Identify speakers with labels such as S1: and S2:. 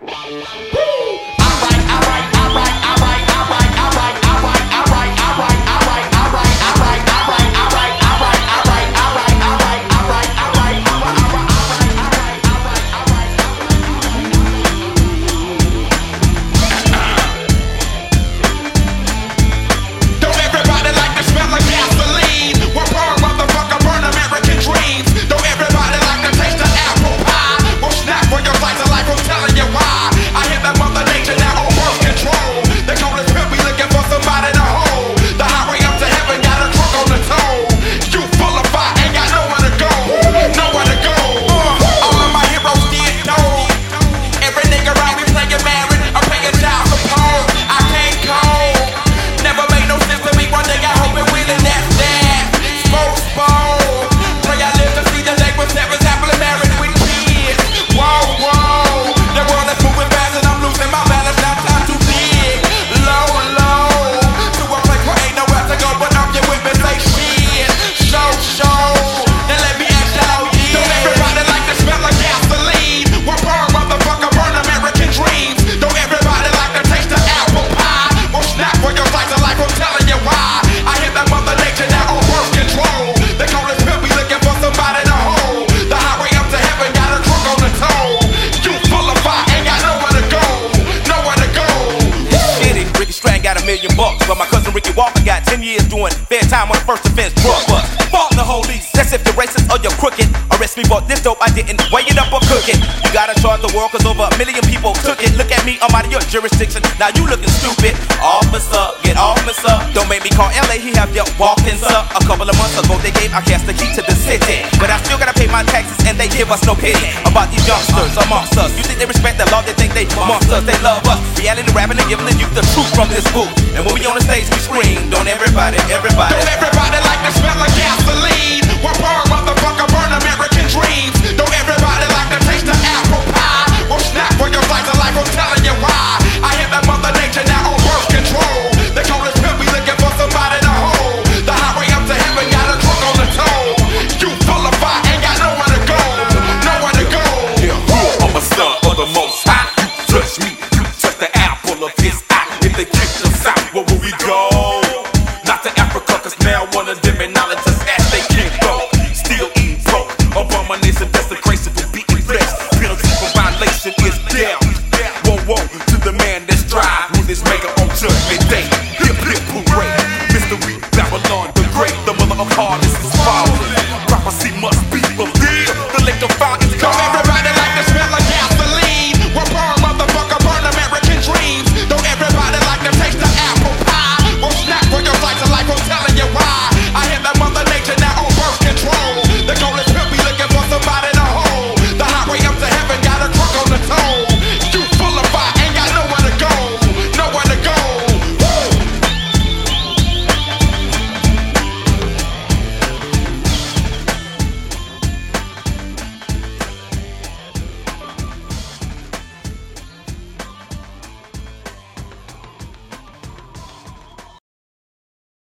S1: $1 million. But my cousin Ricky Walker got 10 years doing fair time on the first offense drug bust. Fault the police, that's if you're racist or you're crooked. Arrest me for this dope, I didn't weigh it up or cook it. You gotta charge the world cause over 1 million people took it. Look at me, I'm out of your jurisdiction, now you looking stupid. Officer, get off me sir. Don't make me call LA, he have your walk-in sir. A couple of months ago they gave Outkast the key to the city, but I still gotta pay my taxes and they give us no pity. About these youngsters amongst us, you think they respect the law, they think they monsters, they love us. Reality rapping and giving the youth the truth from this booth. And when we on the stage we scream, don't everybody, everybody.
S2: Don't everybody like the smell of gasoline? One per